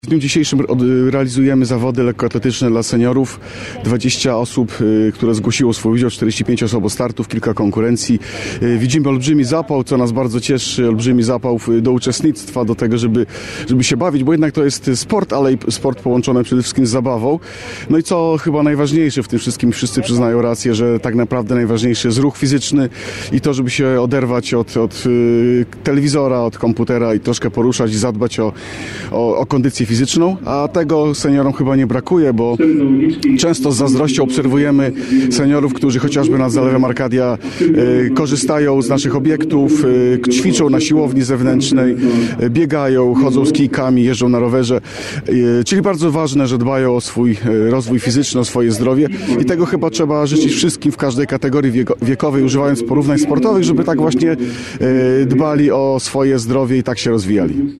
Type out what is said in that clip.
W dniu dzisiejszym realizujemy zawody lekkoatletyczne dla seniorów. 20 osób, które zgłosiło swój udział, 45 osobostartów, kilka konkurencji. Widzimy olbrzymi zapał, co nas bardzo cieszy, olbrzymi zapał do uczestnictwa, do tego, żeby się bawić, bo jednak to jest sport, ale i sport połączony przede wszystkim z zabawą. No i co chyba najważniejsze w tym wszystkim, wszyscy przyznają rację, że tak naprawdę najważniejszy jest ruch fizyczny i to, żeby się oderwać od telewizora, od komputera i troszkę poruszać i zadbać o kondycję fizyczną, a tego seniorom chyba nie brakuje, bo często z zazdrością obserwujemy seniorów, którzy chociażby na Zalewem Arkadia korzystają z naszych obiektów, ćwiczą na siłowni zewnętrznej, biegają, chodzą z kijkami, jeżdżą na rowerze, czyli bardzo ważne, że dbają o swój rozwój fizyczny, o swoje zdrowie i tego chyba trzeba życzyć wszystkim w każdej kategorii wiekowej, używając porównań sportowych, żeby tak właśnie dbali o swoje zdrowie i tak się rozwijali.